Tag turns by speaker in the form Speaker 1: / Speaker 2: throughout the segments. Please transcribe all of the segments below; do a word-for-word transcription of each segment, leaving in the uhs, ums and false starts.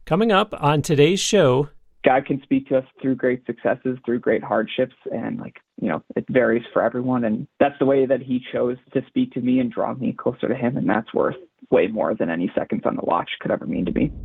Speaker 1: Coming up on today's show,
Speaker 2: God can speak to us through great successes, through great hardships, and like, you know, it varies for everyone. And that's the way that he chose to speak to me and draw me closer to him. And that's worth way more than any seconds on the watch could ever mean to me.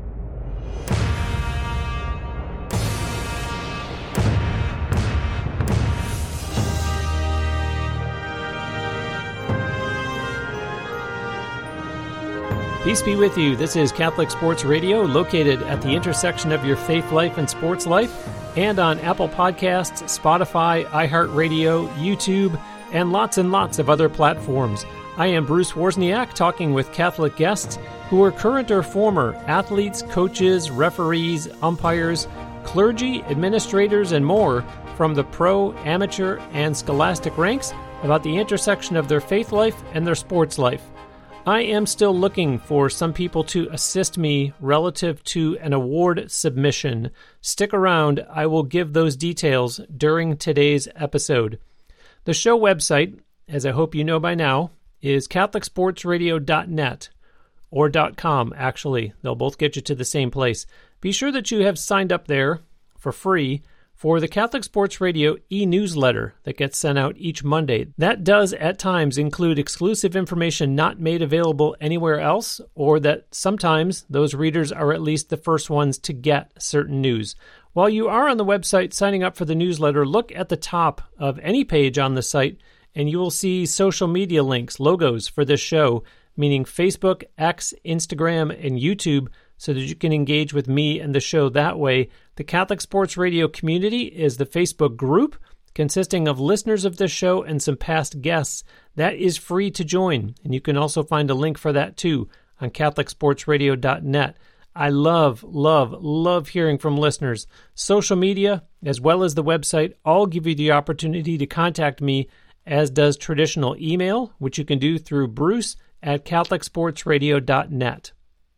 Speaker 1: Peace be with you. This is Catholic Sports Radio, located at the intersection of your faith life and sports life, and on Apple Podcasts, Spotify, iHeartRadio, YouTube, and lots and lots of other platforms. I am Bruce Wozniak, talking with Catholic guests who are current or former athletes, coaches, referees, umpires, clergy, administrators, and more from the pro, amateur, and scholastic ranks about the intersection of their faith life and their sports life. I am still looking for some people to assist me relative to an award submission. Stick around. I will give those details during today's episode. The show website, as I hope you know by now, is catholic sports radio dot net or .com, actually. They'll both get you to the same place. Be sure that you have signed up there for free for the Catholic Sports Radio e-newsletter that gets sent out each Monday. That does at times include exclusive information not made available anywhere else, or that sometimes those readers are at least the first ones to get certain news. While you are on the website signing up for the newsletter, look at the top of any page on the site and you will see social media links, logos for this show, meaning Facebook, X, Instagram, and YouTube, so that you can engage with me and the show that way. The Catholic Sports Radio community is the Facebook group consisting of listeners of this show and some past guests. That is free to join, and you can also find a link for that too on catholic sports radio dot net. I love, love, love hearing from listeners. Social media, as well as the website, all give you the opportunity to contact me, as does traditional email, which you can do through bruce at catholic sports radio dot net.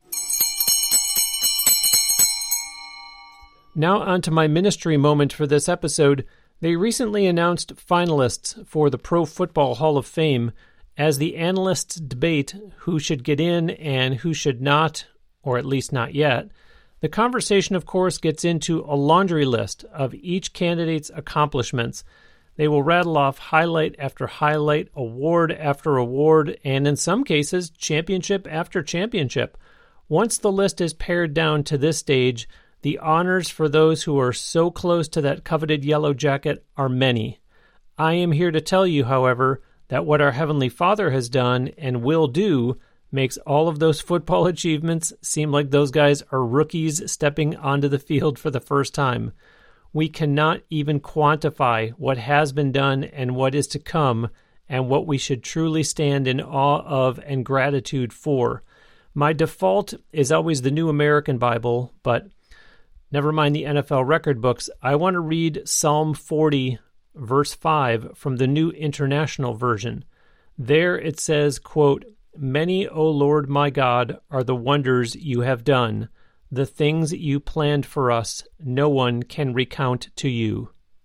Speaker 1: Now on to my ministry moment for this episode. They recently announced finalists for the Pro Football Hall of Fame. As the analysts debate who should get in and who should not, or at least not yet, the conversation, of course, gets into a laundry list of each candidate's accomplishments. They will rattle off highlight after highlight, award after award, and in some cases, championship after championship. Once the list is pared down to this stage, the honors for those who are so close to that coveted yellow jacket are many. I am here to tell you, however, that what our Heavenly Father has done and will do makes all of those football achievements seem like those guys are rookies stepping onto the field for the first time. We cannot even quantify what has been done and what is to come, and what we should truly stand in awe of and gratitude for. My default is always the New American Bible, but never mind the N F L record books. I want to read Psalm forty, verse five from the New International Version. There it says, quote, "Many, O Lord my God, are the wonders you have done. The things you planned for us, no one can recount to you."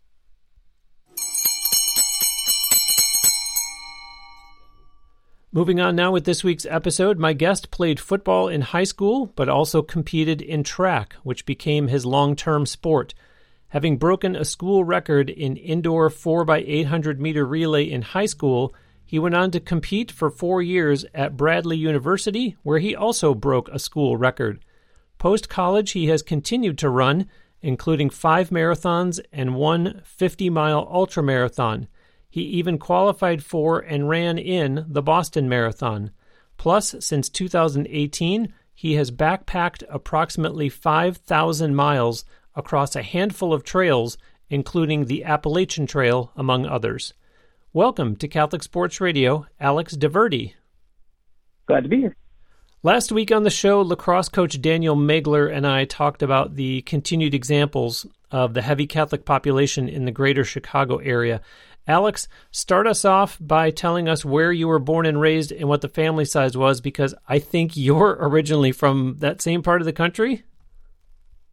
Speaker 1: Moving on now with this week's episode, my guest played football in high school, but also competed in track, which became his long-term sport. Having broken a school record in indoor four by eight hundred meter relay in high school, he went on to compete for four years at Bradley University, where he also broke a school record. Post-college, he has continued to run, including five marathons and one fifty-mile ultramarathon. He even qualified for and ran in the Boston Marathon. Plus, since two thousand eighteen, he has backpacked approximately five thousand miles across a handful of trails, including the Appalachian Trail, among others. Welcome to Catholic Sports Radio, Alex DeVerde.
Speaker 2: Glad to be here.
Speaker 1: Last week on the show, lacrosse coach Daniel Megler and I talked about the continued examples of the heavy Catholic population in the greater Chicago area. Alex, start us off by telling us where you were born and raised and what the family size was, because I think you're originally from that same part of the country.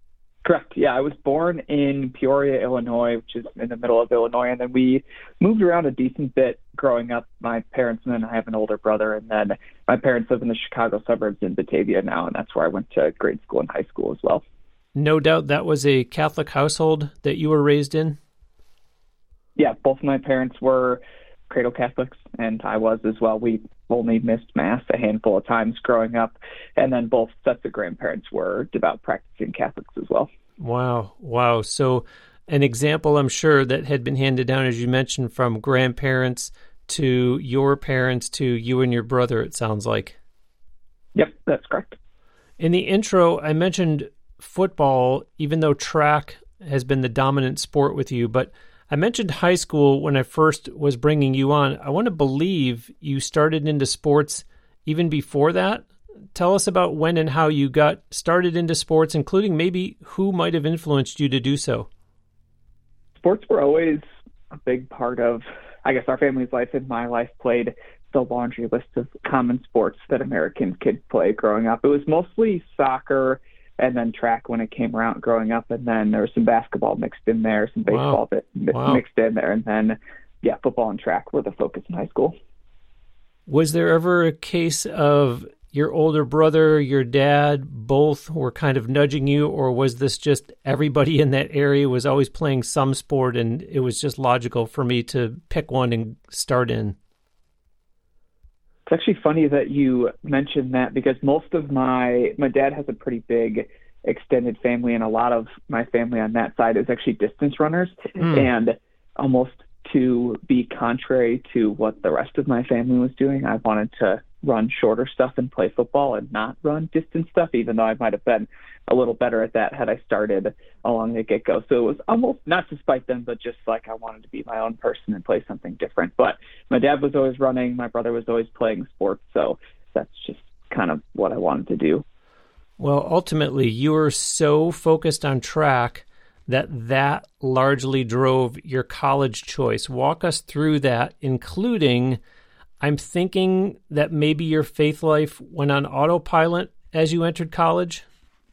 Speaker 2: Correct. Yeah, I was born in Peoria, Illinois, which is in the middle of Illinois, and then we moved around a decent bit growing up. My parents, and then I have an older brother, and then my parents live in the Chicago suburbs in Batavia now, and that's where I went to grade school and high school as well.
Speaker 1: No doubt that was a Catholic household that you were raised in?
Speaker 2: Yeah, both my parents were cradle Catholics, and I was as well. We only missed Mass a handful of times growing up, and then both sets of grandparents were devout practicing Catholics as well.
Speaker 1: Wow, wow. So an example, I'm sure, that had been handed down, as you mentioned, from grandparents to your parents to you and your brother, it sounds like.
Speaker 2: Yep, that's correct.
Speaker 1: In the intro, I mentioned football, even though track has been the dominant sport with you, but I mentioned high school when I first was bringing you on. I want to believe you started into sports even before that. Tell us about when and how you got started into sports, including maybe who might have influenced you to do so.
Speaker 2: Sports were always a big part of, I guess, our family's life and my life. Played the laundry list of common sports that American kids play growing up. It was mostly soccer and then track when it came around growing up, and then there was some basketball mixed in there, some baseball
Speaker 1: wow.
Speaker 2: bit
Speaker 1: wow.
Speaker 2: mixed in there, and then, yeah, football and track were the focus in high school.
Speaker 1: Was there ever a case of your older brother, your dad, both were kind of nudging you, or was this just everybody in that area was always playing some sport and it was just logical for me to pick one and start in?
Speaker 2: It's actually funny that you mentioned that, because most of my, my dad has a pretty big extended family, and a lot of my family on that side is actually distance runners. Mm. And almost to be contrary to what the rest of my family was doing, I wanted to run shorter stuff and play football and not run distance stuff, even though I might have been a little better at that had I started along the get-go. So it was almost not to spite them, but just like I wanted to be my own person and play something different. But my dad was always running. My brother was always playing sports. So that's just kind of what I wanted to do.
Speaker 1: Well, ultimately, you were so focused on track that that largely drove your college choice. Walk us through that, including, I'm thinking that maybe your faith life went on autopilot as you entered college?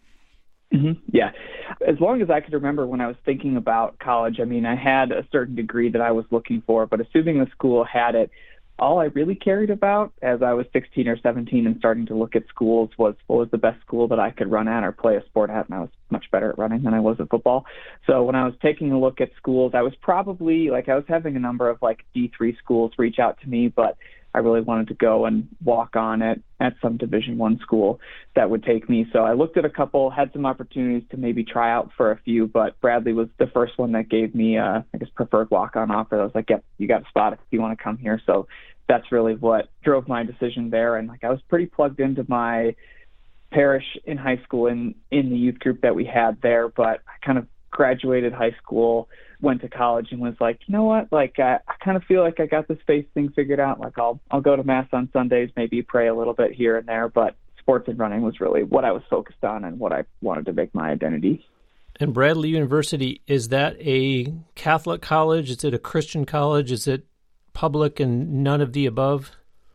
Speaker 2: Mm-hmm. Yeah. As long as I could remember when I was thinking about college, I mean, I had a certain degree that I was looking for, but assuming the school had it, all I really cared about as I was sixteen or seventeen and starting to look at schools was what was the best school that I could run at or play a sport at, and I was much better at running than I was at football. So when I was taking a look at schools, I was probably, like, I was having a number of, like, D three schools reach out to me, but I really wanted to go and walk on it at some Division One school that would take me. So I looked at a couple, had some opportunities to maybe try out for a few, but Bradley was the first one that gave me, uh, I guess, preferred walk-on offer. I was like, yep, you got a spot if you want to come here. So that's really what drove my decision there. And like I was pretty plugged into my parish in high school and in the youth group that we had there, but I kind of graduated high school, went to college, and was like, you know what, like I, I kind of feel like I got this faith thing figured out. Like I'll I'll go to Mass on Sundays, maybe pray a little bit here and there, but sports and running was really what I was focused on and what I wanted to make my identity.
Speaker 1: And Bradley University, is that a Catholic college? Is it a Christian college? Is it public and none of the above?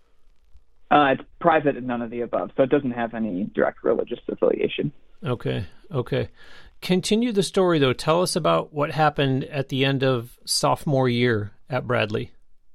Speaker 2: Uh, it's private and none of the above, so it doesn't have any direct religious affiliation.
Speaker 1: Okay, okay. Continue the story, though. Tell us about what happened at the end of sophomore year at Bradley.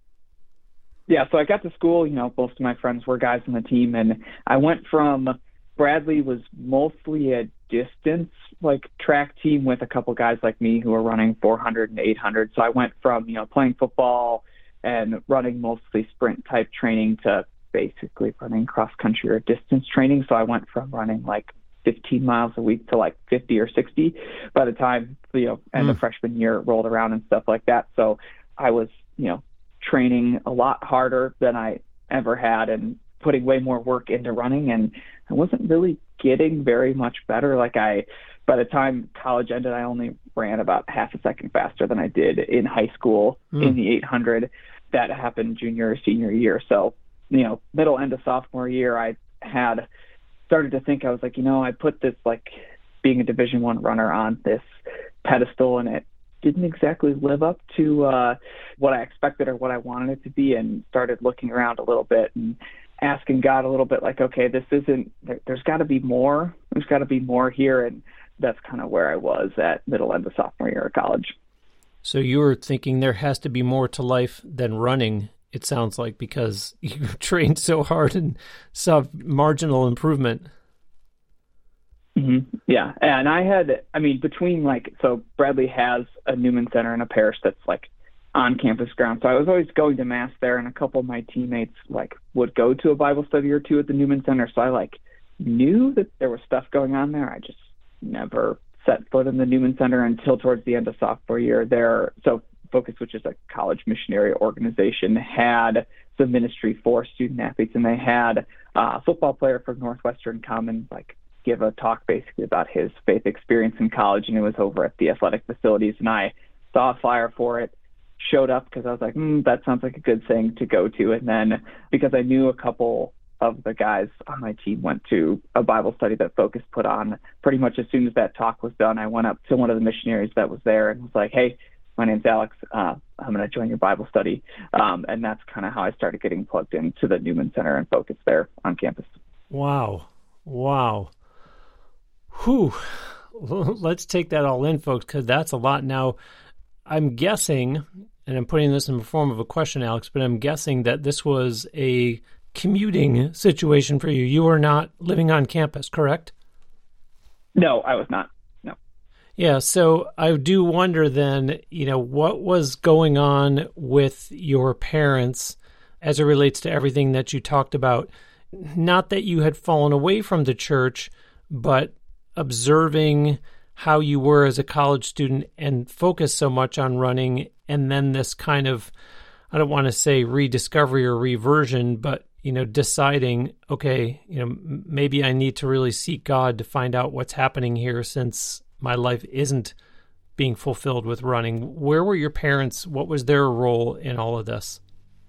Speaker 2: Yeah, so I got to school, you know, most of my friends were guys on the team, and I went from Bradley was mostly a distance, like, track team with a couple guys like me who were running four hundred and eight hundred. So I went from, you know, playing football and running mostly sprint-type training to basically running cross-country or distance training. So I went from running, like, fifteen miles a week to like fifty or sixty by the time, you know, end mm. of freshman year rolled around and stuff like that. So I was, you know, training a lot harder than I ever had and putting way more work into running. And I wasn't really getting very much better. Like I, by the time college ended, I only ran about half a second faster than I did in high school mm. in the eight hundred. That happened junior or senior year. So, you know, middle end of sophomore year, I had started to think, I was like, you know, I put this, like, being a Division One runner on this pedestal, and it didn't exactly live up to uh, what I expected or what I wanted it to be, and started looking around a little bit and asking God a little bit, like, okay, this isn't, there, there's got to be more. There's got to be more here. And that's kind of where I was at middle end of sophomore year of college.
Speaker 1: So you were thinking there has to be more to life than running, it sounds like, because you trained so hard and saw marginal improvement.
Speaker 2: Mm-hmm. Yeah. And I had, I mean, between like, so Bradley has a Newman Center in a parish that's like on campus ground. So I was always going to mass there, and a couple of my teammates like would go to a Bible study or two at the Newman Center. So I like knew that there was stuff going on there. I just never set foot in the Newman Center until towards the end of sophomore year there. So Focus, which is a college missionary organization, had some ministry for student athletes, and they had a football player from Northwestern come and like give a talk basically about his faith experience in college, and it was over at the athletic facilities. And I saw a flyer for it, showed up because I was like, mm, that sounds like a good thing to go to. And then because I knew a couple of the guys on my team went to a Bible study that Focus put on, pretty much as soon as that talk was done, I went up to one of the missionaries that was there and was like, hey, my name's Alex. Uh, I'm going to join your Bible study. Um, and that's kind of how I started getting plugged into the Newman Center and Focus there on campus.
Speaker 1: Wow. Wow. Whew. Let's take that all in, folks, because that's a lot. Now, I'm guessing, and I'm putting this in the form of a question, Alex, but I'm guessing that this was a commuting situation for you. You were not living on campus, correct?
Speaker 2: No, I was not. No.
Speaker 1: Yeah, so I do wonder then, you know, what was going on with your parents as it relates to everything that you talked about? Not that you had fallen away from the church, but observing how you were as a college student and focused so much on running, and then this kind of, I don't want to say rediscovery or reversion, but, you know, deciding, okay, you know, maybe I need to really seek God to find out what's happening here since my life isn't being fulfilled with running. Where were your parents? What was their role in all of this?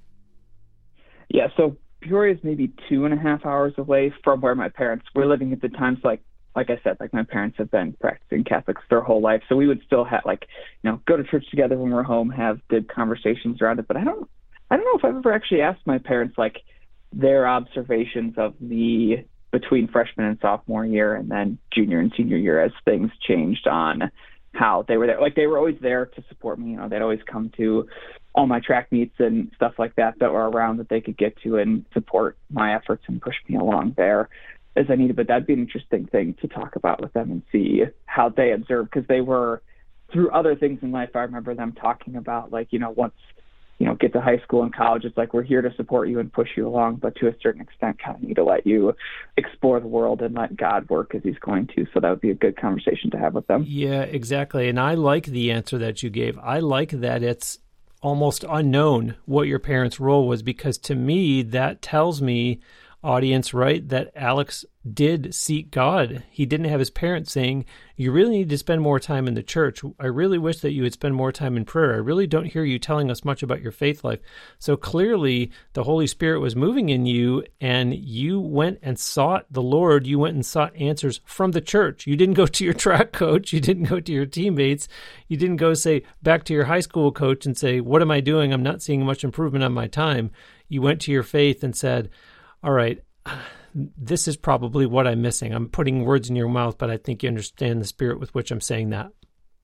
Speaker 2: Yeah, so Peoria is maybe two and a half hours away from where my parents were living at the time. So like, like I said, like my parents have been practicing Catholics their whole life. So we would still have like, you know, go to church together when we're home, have good conversations around it. But I don't, I don't know if I've ever actually asked my parents like their observations of me between freshman and sophomore year and then junior and senior year as things changed on how they were there. Like they were always there to support me. You know, they'd always come to all my track meets and stuff like that that were around that they could get to and support my efforts and push me along there as I needed. But that'd be an interesting thing to talk about with them and see how they observed, because they were through other things in life. I remember them talking about like, you know, once, you know, get to high school and college, it's like, we're here to support you and push you along, but to a certain extent kind of need to let you explore the world and let God work as he's going to. So that would be a good conversation to have with them.
Speaker 1: Yeah, exactly. And I like the answer that you gave. I like that it's almost unknown what your parents' role was, because to me, that tells me, audience, right, that Alex did seek God. He didn't have his parents saying, you really need to spend more time in the church. I really wish that you would spend more time in prayer. I really don't hear you telling us much about your faith life. So clearly the Holy Spirit was moving in you, and you went and sought the Lord. You went and sought answers from the church. You didn't go to your track coach. You didn't go to your teammates. You didn't go say back to your high school coach and say, what am I doing? I'm not seeing much improvement on my time. You went to your faith and said, all right, this is probably what I'm missing. I'm putting words in your mouth, but I think you understand the spirit with which I'm saying that.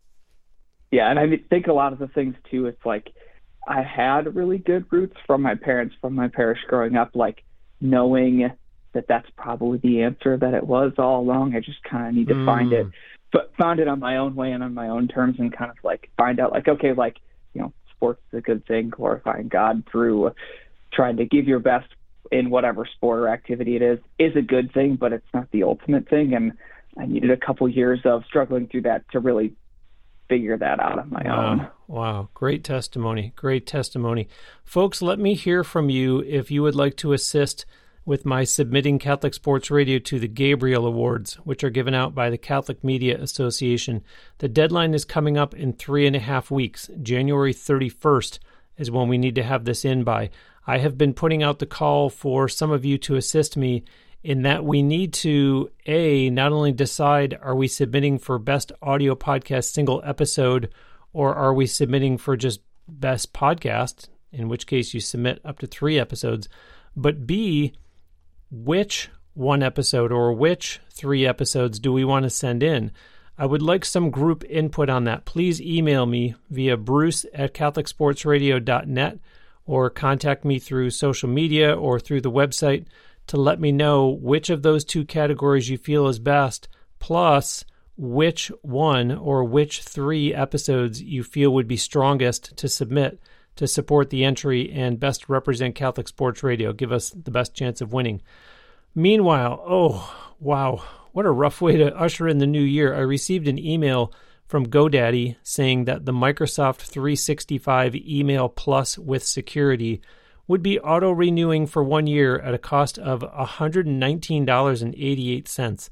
Speaker 2: Yeah, and I think a lot of the things, too, it's like I had really good roots from my parents, from my parish growing up, like knowing that that's probably the answer that it was all along. I just kind of need to mm. find it, but found it on my own way and on my own terms, and kind of like find out like, okay, like, you know, sports is a good thing, glorifying God through trying to give your best in whatever sport or activity it is, is a good thing, but it's not the ultimate thing. And I needed a couple years of struggling through that to really figure that out on my
Speaker 1: wow.
Speaker 2: own.
Speaker 1: Wow. Great testimony. Great testimony. Folks, let me hear from you if you would like to assist with my submitting Catholic Sports Radio to the Gabriel Awards, which are given out by the Catholic Media Association. The deadline is coming up in three and a half weeks. January thirty-first is when we need to have this in by. I have been putting out the call for some of you to assist me in that we need to, A, not only decide, are we submitting for best audio podcast single episode, or are we submitting for just best podcast, in which case you submit up to three episodes, but B, which one episode or which three episodes do we want to send in? I would like some group input on that. Please email me via bruce at catholic sports radio dot net or contact me through social media or through the website to let me know which of those two categories you feel is best, plus which one or which three episodes you feel would be strongest to submit to support the entry and best represent Catholic Sports Radio, give us the best chance of winning. Meanwhile, oh, wow, what a rough way to usher in the new year. I received an email from GoDaddy saying that the Microsoft three sixty-five Email Plus with security would be auto-renewing for one year at a cost of one hundred nineteen dollars and eighty-eight cents.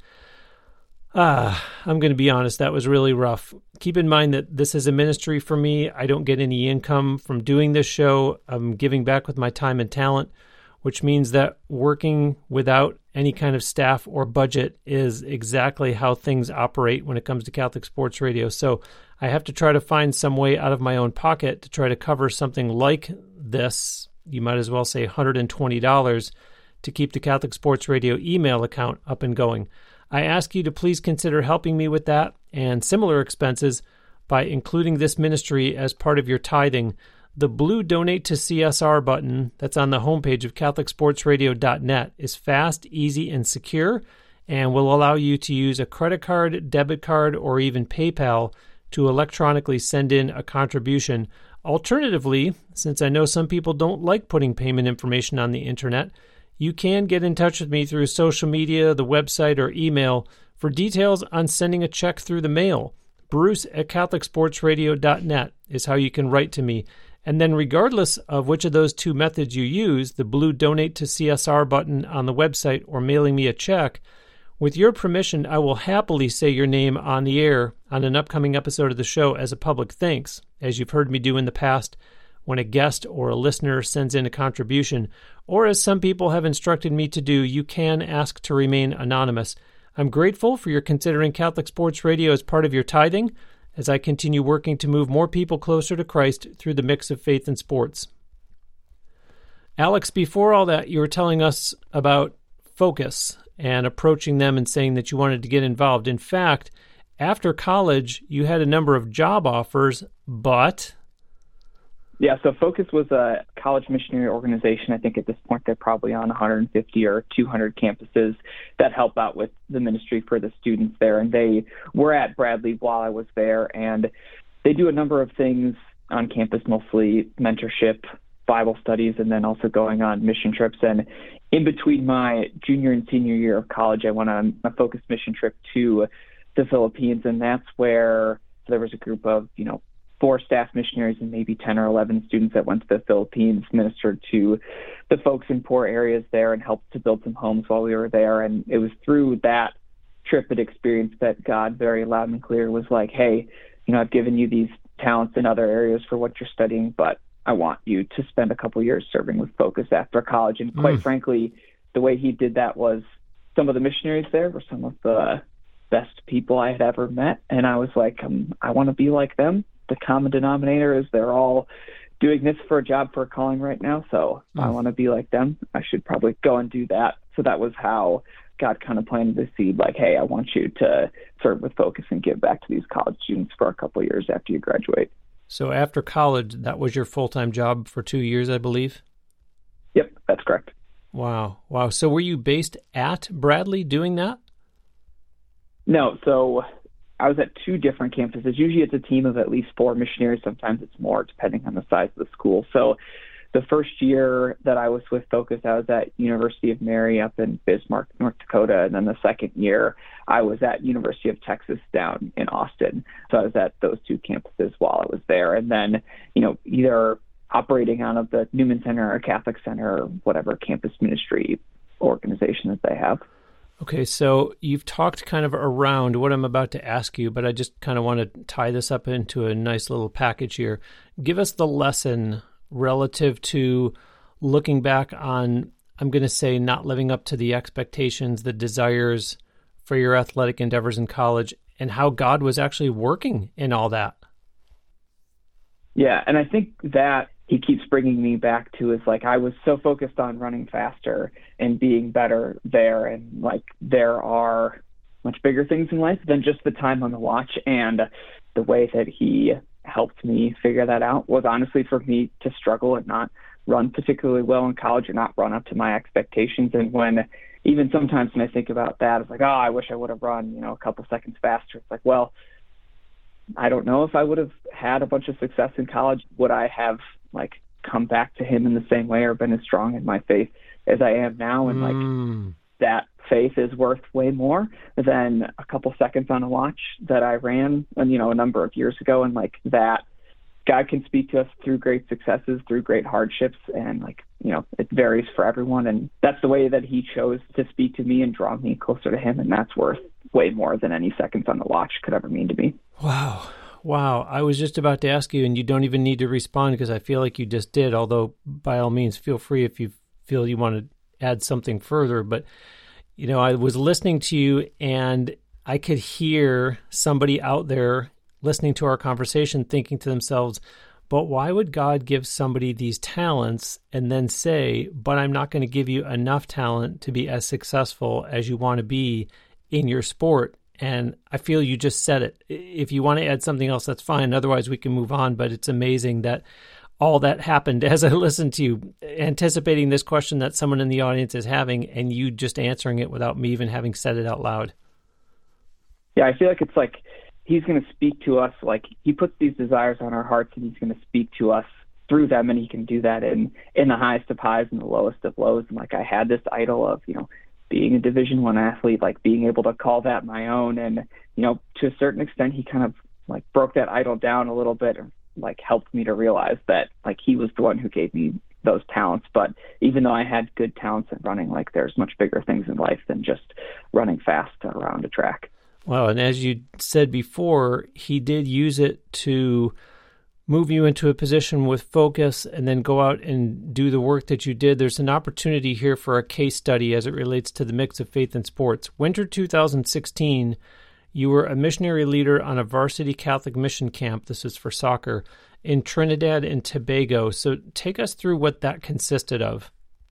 Speaker 1: Ah, I'm going to be honest, that was really rough. Keep in mind that this is a ministry for me. I don't get any income from doing this show. I'm giving back with my time and talent, which means that working without any kind of staff or budget is exactly how things operate when it comes to Catholic Sports Radio. So I have to try to find some way out of my own pocket to try to cover something like this. You might as well say one hundred twenty dollars to keep the Catholic Sports Radio email account up and going. I ask you to please consider helping me with that and similar expenses by including this ministry as part of your tithing. The blue Donate to C S R button that's on the homepage of catholic sports radio dot net is fast, easy, and secure, and will allow you to use a credit card, debit card, or even PayPal to electronically send in a contribution. Alternatively, since I know some people don't like putting payment information on the internet, you can get in touch with me through social media, the website, or email for details on sending a check through the mail. Bruce at catholic sports radio dot net is how you can write to me. And then regardless of which of those two methods you use, the blue Donate to C S R button on the website or mailing me a check, with your permission, I will happily say your name on the air on an upcoming episode of the show as a public thanks, as you've heard me do in the past when a guest or a listener sends in a contribution, or as some people have instructed me to do, you can ask to remain anonymous. I'm grateful for your considering Catholic Sports Radio as part of your tithing, as I continue working to move more people closer to Christ through the mix of faith and sports. Alex, before all that, you were telling us about Focus and approaching them and saying that you wanted to get involved. In fact, after college, you had a number of job offers, but...
Speaker 2: Yeah, so Focus was a college missionary organization. I think at this point they're probably on one hundred fifty or two hundred campuses that help out with the ministry for the students there. And they were at Bradley while I was there, and they do a number of things on campus, mostly mentorship, Bible studies, and then also going on mission trips. And in between my junior and senior year of college, I went on a Focus mission trip to the Philippines, and that's where there was a group of, you know, four staff missionaries and maybe ten or eleven students that went to the Philippines, ministered to the folks in poor areas there and helped to build some homes while we were there. And it was through that trip and experience that God very loud and clear was like, hey, you know, I've given you these talents in other areas for what you're studying, but I want you to spend a couple years serving with Focus after college. And quite mm. frankly, the way he did that was some of the missionaries there were some of the best people I had ever met. And I was like, um, I want to be like them. The common denominator is they're all doing this for a job, for a calling right now. So mm. I want to be like them. I should probably go and do that. So that was how God kind of planted the seed, like, hey, I want you to serve with Focus and give back to these college students for a couple of years after you graduate.
Speaker 1: So after college, that was your full-time job for two years, I believe?
Speaker 2: Yep, that's correct.
Speaker 1: Wow. Wow. So were you based at Bradley doing that?
Speaker 2: No. So I was at two different campuses. Usually it's a team of at least four missionaries. Sometimes it's more, depending on the size of the school. So the first year that I was with Focus, I was at University of Mary up in Bismarck, North Dakota. And then the second year, I was at University of Texas down in Austin. So I was at those two campuses while I was there. And then, you know, either operating out of the Newman Center or Catholic Center or whatever campus ministry organization that they have.
Speaker 1: Okay, so you've talked kind of around what I'm about to ask you, but I just kind of want to tie this up into a nice little package here. Give us the lesson relative to looking back on, I'm going to say, not living up to the expectations, the desires for your athletic endeavors in college, and how God was actually working in all that.
Speaker 2: Yeah, and I think that he keeps bringing me back to is like, I was so focused on running faster and being better there. And like, there are much bigger things in life than just the time on the watch. And the way that he helped me figure that out was honestly for me to struggle and not run particularly well in college or not run up to my expectations. And when even sometimes when I think about that, it's like, oh, I wish I would have run, you know, a couple seconds faster. It's like, well, I don't know if I would have had a bunch of success in college. Would I have like come back to him in the same way or been as strong in my faith as I am now? And like
Speaker 1: mm.
Speaker 2: that faith is worth way more than a couple seconds on a watch that I ran, and you know, a number of years ago. And like that, God can speak to us through great successes, through great hardships, and like, you know, it varies for everyone. And that's the way that he chose to speak to me and draw me closer to him. And that's worth way more than any seconds on the watch could ever mean to me.
Speaker 1: Wow. Wow. I was just about to ask you, and you don't even need to respond because I feel like you just did, although by all means, feel free if you feel you want to add something further. But, you know, I was listening to you and I could hear somebody out there listening to our conversation thinking to themselves, but why would God give somebody these talents and then say, but I'm not going to give you enough talent to be as successful as you want to be in your sport? And I feel you just said it. If you want to add something else, that's fine. Otherwise, we can move on. But it's amazing that all that happened as I listened to you, anticipating this question that someone in the audience is having, and you just answering it without me even having said it out loud.
Speaker 2: Yeah, I feel like it's like he's going to speak to us, like he puts these desires on our hearts and he's going to speak to us through them. And he can do that in, in the highest of highs and the lowest of lows. And like I had this idol of, you know, being a Division One athlete, like being able to call that my own. And, you know, to a certain extent, he kind of like broke that idol down a little bit and like helped me to realize that like he was the one who gave me those talents. But even though I had good talents in running, like there's much bigger things in life than just running fast around a track.
Speaker 1: Well, and as you said before, he did use it to move you into a position with focus and then go out and do the work that you did. There's an opportunity here for a case study as it relates to the mix of faith and sports. Winter two thousand sixteen, you were a missionary leader on a varsity Catholic mission camp, this is for soccer, in Trinidad and Tobago. So take us through what that consisted of.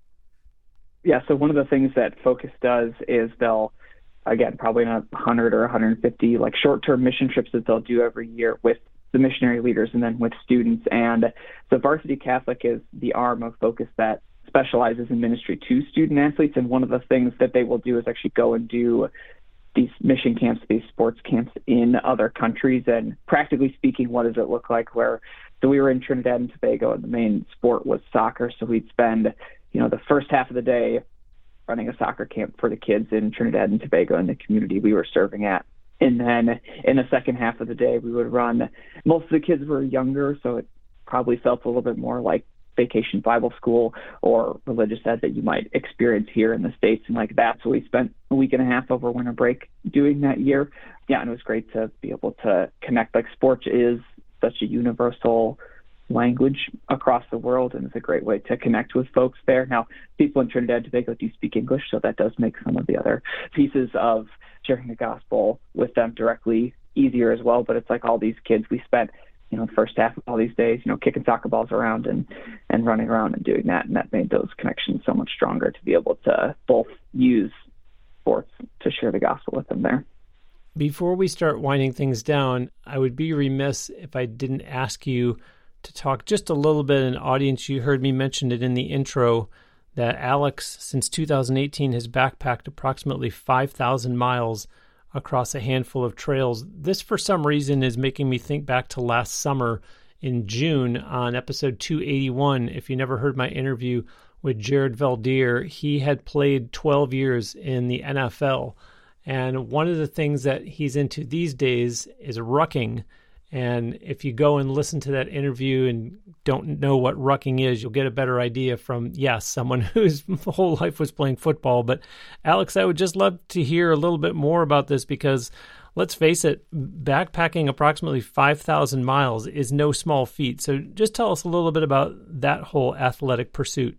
Speaker 2: Yeah, so one of the things that Focus does is they'll, again, probably not one hundred or one hundred fifty like short-term mission trips that they'll do every year with the missionary leaders and then with students. And so Varsity Catholic is the arm of Focus that specializes in ministry to student athletes. And one of the things that they will do is actually go and do these mission camps, these sports camps in other countries. And practically speaking, what does it look like? Where, so we were in Trinidad and Tobago and the main sport was soccer. So we'd spend, you know, the first half of the day running a soccer camp for the kids in Trinidad and Tobago in the community we were serving at. And then in the second half of the day, we would run, most of the kids were younger, so it probably felt a little bit more like vacation Bible school or religious ed that you might experience here in the States. And like that's what we spent a week and a half over winter break doing that year. Yeah, and it was great to be able to connect. Like sports is such a universal language across the world, and it's a great way to connect with folks there. Now, people in Trinidad and Tobago do speak English, so that does make some of the other pieces of sharing the gospel with them directly easier as well. But it's like all these kids, we spent, you know, the first half of all these days, you know, kicking soccer balls around and, and running around and doing that. And that made those connections so much stronger to be able to both use sports to share the gospel with them there.
Speaker 1: Before we start winding things down, I would be remiss if I didn't ask you to talk just a little bit. An audience, you heard me mention it in the intro, that Alex, since two thousand eighteen, has backpacked approximately five thousand miles across a handful of trails. This, for some reason, is making me think back to last summer in June on episode two eighty-one. If you never heard my interview with Jared Valdir, he had played twelve years in the N F L. And one of the things that he's into these days is rucking. And if you go and listen to that interview and don't know what rucking is, you'll get a better idea from, yes, someone whose whole life was playing football. But Alex, I would just love to hear a little bit more about this because, let's face it, backpacking approximately five thousand miles is no small feat. So just tell us a little bit about that whole athletic pursuit.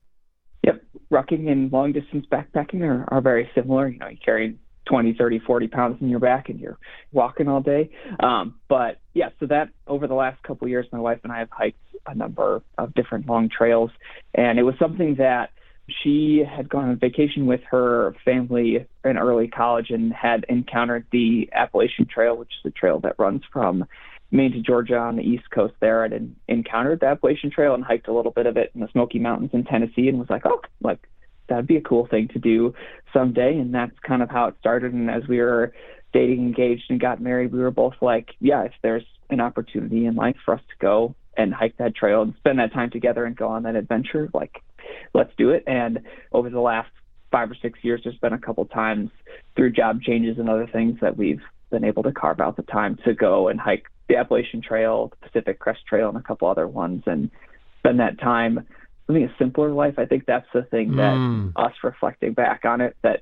Speaker 2: Yep. Rucking and long-distance backpacking are, are very similar. You know, you carry twenty, thirty, forty pounds in your back and you're walking all day. Um, but yeah, so that over the last couple of years, my wife and I have hiked a number of different long trails. And it was something that She had gone on vacation with her family in early college and had encountered the Appalachian Trail, which is a trail that runs from Maine to Georgia on the East Coast there, and had encountered the Appalachian Trail and hiked a little bit of it in the Smoky Mountains in Tennessee, and was like, oh, like that'd be a cool thing to do someday. And that's kind of how it started. And as we were dating, engaged, and got married, we were both like, yeah, if there's an opportunity in life for us to go and hike that trail and spend that time together and go on that adventure, like, let's do it. And over the last five or six years, there's been a couple times through job changes and other things that we've been able to carve out the time to go and hike the Appalachian Trail, the Pacific Crest Trail, and a couple other ones, and spend that time living a simpler life. I think that's the thing that mm. us reflecting back on it, that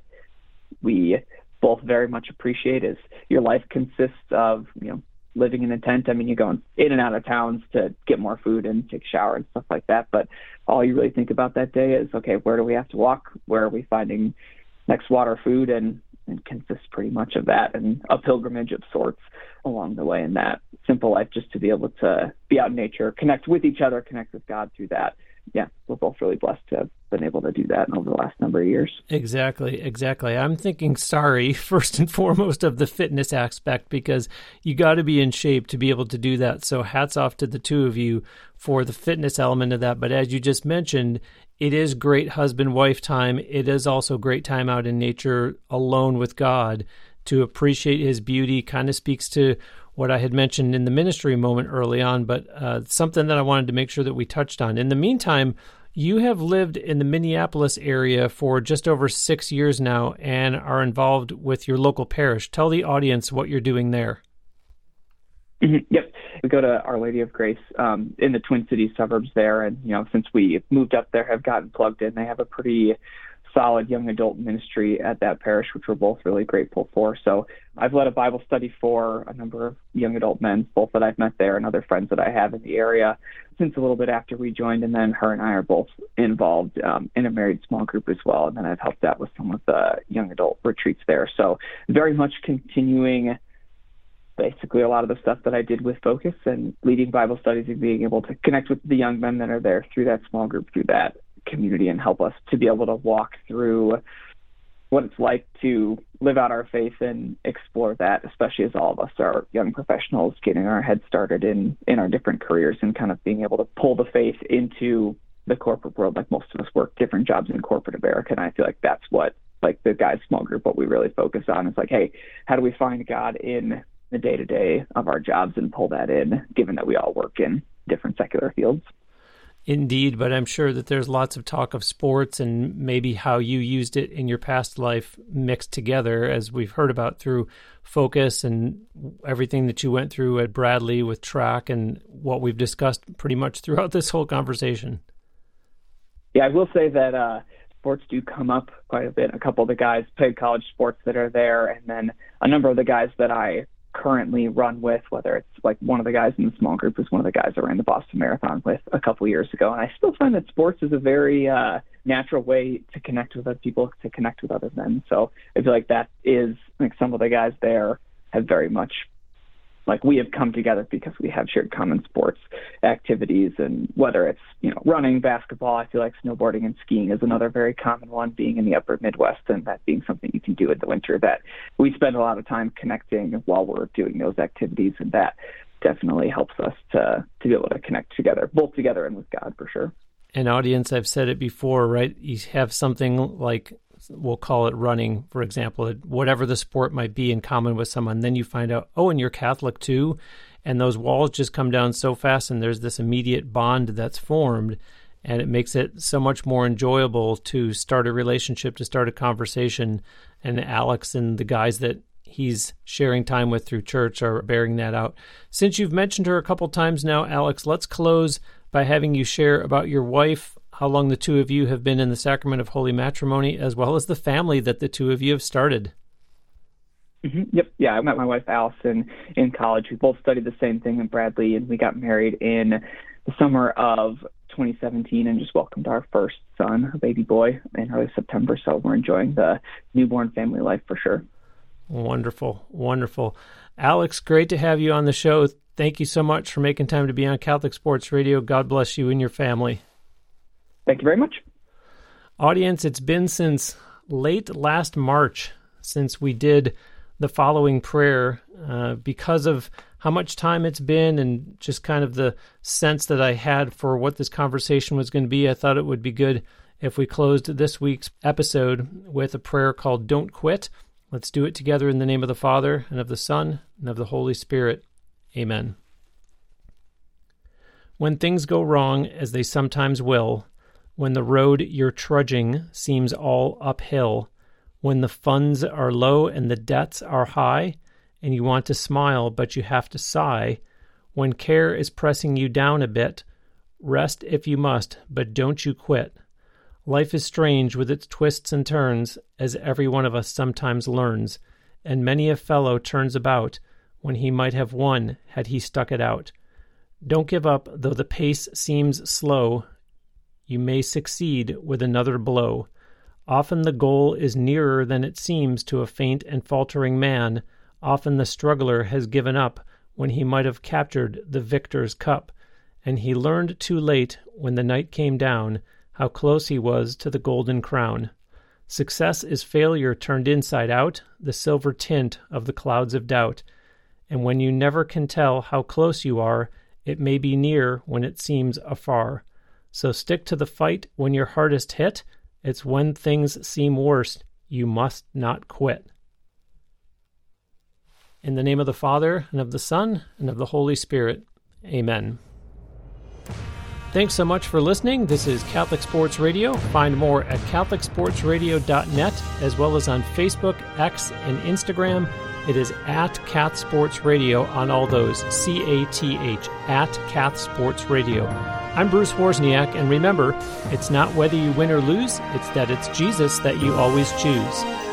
Speaker 2: we both very much appreciate, is your life consists of, you know, living in a tent. I mean, you're going in and out of towns to get more food and take a shower and stuff like that. But all you really think about that day is, okay, where do we have to walk? Where are we finding next water, food? And, and consists pretty much of that, and a pilgrimage of sorts along the way in that simple life, just to be able to be out in nature, connect with each other, connect with God through that. Yeah, we're both really blessed to have been able to do that over the last number of years.
Speaker 1: Exactly, exactly. I'm thinking, sorry, first and foremost of the fitness aspect, because you got to be in shape to be able to do that. So hats off to the two of you for the fitness element of that. But as you just mentioned, it is great husband-wife time. It is also great time out in nature alone with God to appreciate his beauty. Kind of speaks to what I had mentioned in the ministry moment early on, but uh, something that I wanted to make sure that we touched on. In the meantime, you have lived in the Minneapolis area for just over six years now and are involved with your local parish. Tell the audience what you're doing there.
Speaker 2: Mm-hmm. Yep. We go to Our Lady of Grace um, in the Twin Cities suburbs there. And, you know, since we moved up there, have gotten plugged in. They have a pretty solid young adult ministry at that parish, which we're both really grateful for. So I've led a Bible study for a number of young adult men, both that I've met there and other friends that I have in the area, since a little bit after we joined. And then her and I are both involved um, in a married small group as well. And then I've helped out with some of the young adult retreats there. So very much continuing basically a lot of the stuff that I did with Focus, and leading Bible studies and being able to connect with the young men that are there through that small group, through that community, and help us to be able to walk through what it's like to live out our faith and explore that, especially as all of us are young professionals getting our head started in, in our different careers, and kind of being able to pull the faith into the corporate world. Like, most of us work different jobs in corporate America, and I feel like that's what, like the guys small group, what we really focus on is like, hey, how do we find God in the day-to-day of our jobs and pull that in, given that we all work in different secular fields.
Speaker 1: Indeed, but I'm sure that there's lots of talk of sports and maybe how you used it in your past life mixed together, as we've heard about through Focus and everything that you went through at Bradley with track, and what we've discussed pretty much throughout this whole conversation.
Speaker 2: Yeah, I will say that uh, sports do come up quite a bit. A couple of the guys played college sports that are there, and then a number of the guys that I currently run with, whether it's like one of the guys in the small group is one of the guys I ran the Boston Marathon with a couple of years ago. And I still find that sports is a very uh, natural way to connect with other people, to connect with other men. So I feel like that is, like, some of the guys there have very much, like, we have come together because we have shared common sports activities. And whether it's, you know, running, basketball, I feel like snowboarding and skiing is another very common one, being in the upper Midwest, and that being something you can do in the winter, that we spend a lot of time connecting while we're doing those activities. And that definitely helps us to, to be able to connect together, both together and with God, for sure.
Speaker 1: And audience, I've said it before, right? You have something like, we'll call it running, for example, whatever the sport might be, in common with someone. Then you find out, oh, and you're Catholic too. And those walls just come down so fast, and there's this immediate bond that's formed, and it makes it so much more enjoyable to start a relationship, to start a conversation. And Alex and the guys that he's sharing time with through church are bearing that out. Since you've mentioned her a couple times now, Alex, let's close by having you share about your wife, how long the two of you have been in the sacrament of holy matrimony, as well as the family that the two of you have started.
Speaker 2: Mm-hmm. Yep. Yeah, I met my wife, Allison, in college. We both studied the same thing in Bradley, and we got married in the summer of twenty seventeen and just welcomed our first son, a baby boy, in early September. So we're enjoying the newborn family life for sure.
Speaker 1: Wonderful. Wonderful. Alex, great to have you on the show. Thank you so much for making time to be on Catholic Sports Radio. God bless you and your family.
Speaker 2: Thank you very much.
Speaker 1: Audience, it's been since late last March since we did the following prayer. Uh, because of how much time it's been and just kind of the sense that I had for what this conversation was going to be, I thought it would be good if we closed this week's episode with a prayer called Don't Quit. Let's do it together in the name of the Father, and of the Son, and of the Holy Spirit. Amen. When things go wrong, as they sometimes will, when the road you're trudging seems all uphill, when the funds are low and the debts are high, and you want to smile but you have to sigh, when care is pressing you down a bit, rest if you must, but don't you quit. Life is strange with its twists and turns, as every one of us sometimes learns, and many a fellow turns about when he might have won had he stuck it out. Don't give up, though the pace seems slow. You may succeed with another blow. Often the goal is nearer than it seems to a faint and faltering man. Often the struggler has given up when he might have captured the victor's cup, and he learned too late, when the night came down, how close he was to the golden crown. Success is failure turned inside out, the silver tint of the clouds of doubt. And when you never can tell how close you are, it may be near when it seems afar. So stick to the fight when you're hardest hit. It's when things seem worst, you must not quit. In the name of the Father, and of the Son, and of the Holy Spirit. Amen. Thanks so much for listening. This is Catholic Sports Radio. Find more at catholic sports radio dot net, as well as on Facebook, X, and Instagram. It is at Cath Sports Radio on all those, C A T H, at Cath Sports Radio. I'm Bruce Wozniak, and remember, it's not whether you win or lose, it's that it's Jesus that you always choose.